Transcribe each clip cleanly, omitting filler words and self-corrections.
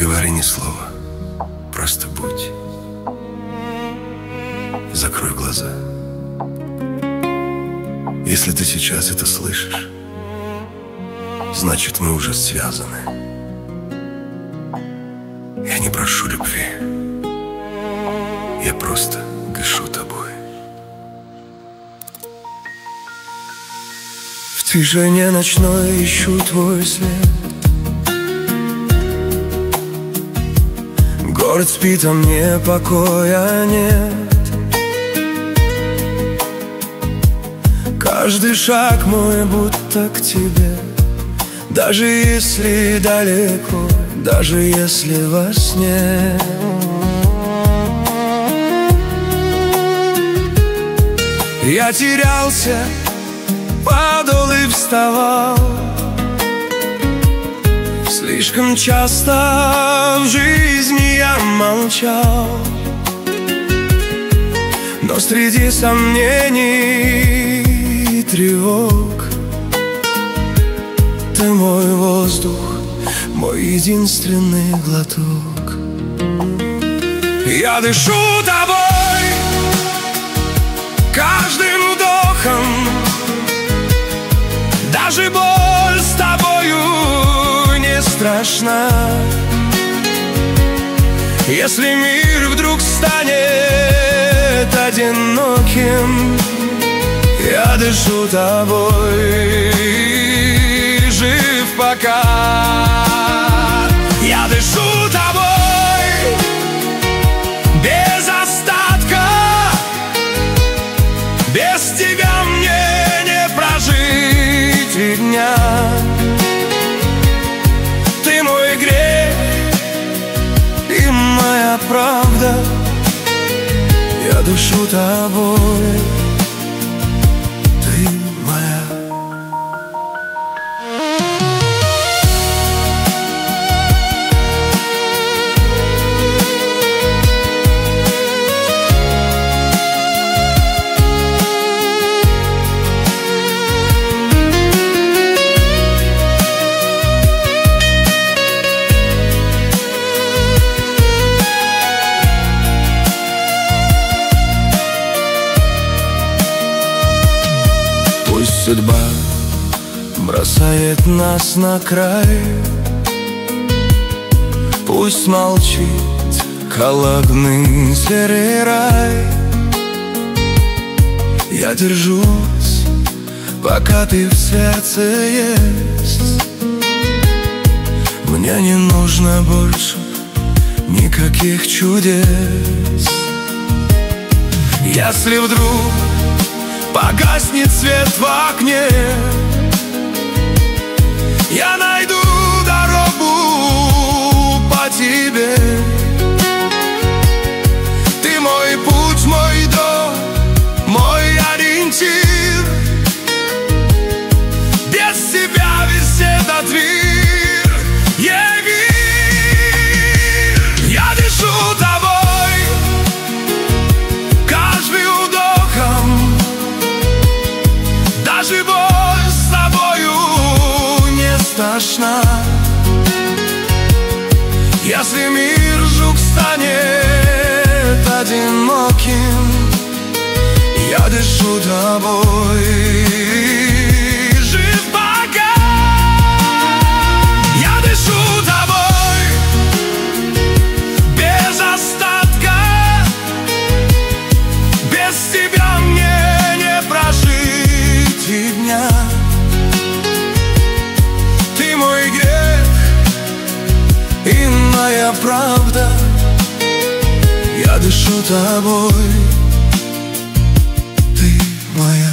говори ни слова, просто будь. Закрой глаза. Если ты сейчас это слышишь, значит, мы уже связаны. Я не прошу любви, я просто дышу тобой. В тишине ночной ищу твой след. Город спит, а мне покоя нет. Каждый шаг мой будто к тебе, даже если далеко, даже если во сне. Я терялся, падал и вставал. Слишком часто в жизни я молчал, но среди сомнений и тревог ты мой воздух, мой единственный глоток. Я дышу тобой каждым вдохом, даже боль с тобою не страшна. Если мир вдруг станет одиноким, я дышу тобой, жив пока. Я дышу тобой без остатка. Без тебя мне не прожить и дня. Ты мой грех и моя правда. Я дышу тобой, ты моя. Пусть судьба бросает нас на край, пусть молчит холодный серый рай. Я держусь, пока ты в сердце есть. Мне не нужно больше никаких чудес. Если вдруг погаснет свет в окне, я найду дорогу по тебе. Ты мой путь, мой дом, мой ориентир. Без тебя весь этот мир егерь. Я дышу тобой каждым вдохом, даже боль с тобою не страшна. Если мир вдруг станет одиноким, я дышу тобой, жив пока. Я дышу тобой без остатка. Без тебя мне не прожить и дня. Ты мой грех и моя правда. Я дышу тобой, ты моя.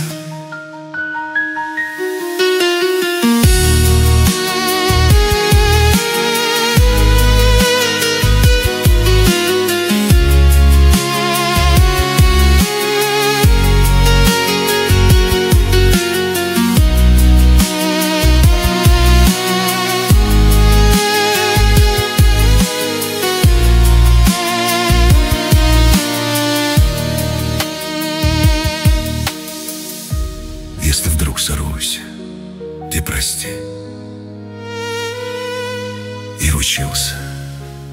Если вдруг сорвусь, ты прости. И учился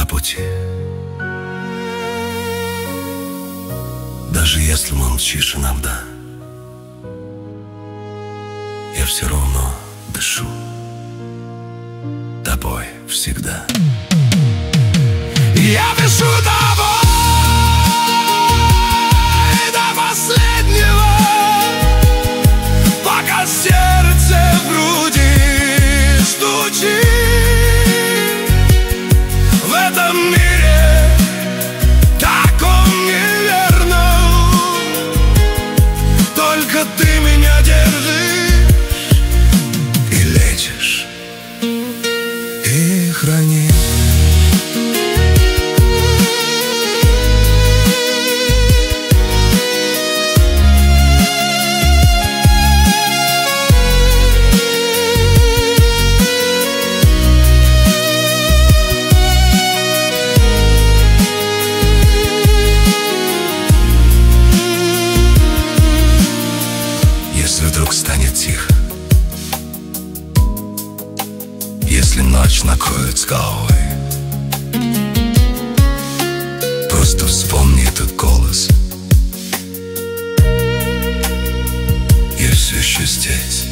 на пути. Даже если молчишь иногда, я все равно дышу тобой всегда. Я дышу тобой до последнего, пока сердце в груди стучит. В этом мире таком неверном только ты меня держишь и лечишь, и хранишь. Если вдруг станет тихо, если ночь накроет с головой, просто вспомни этот голос. Я все еще здесь.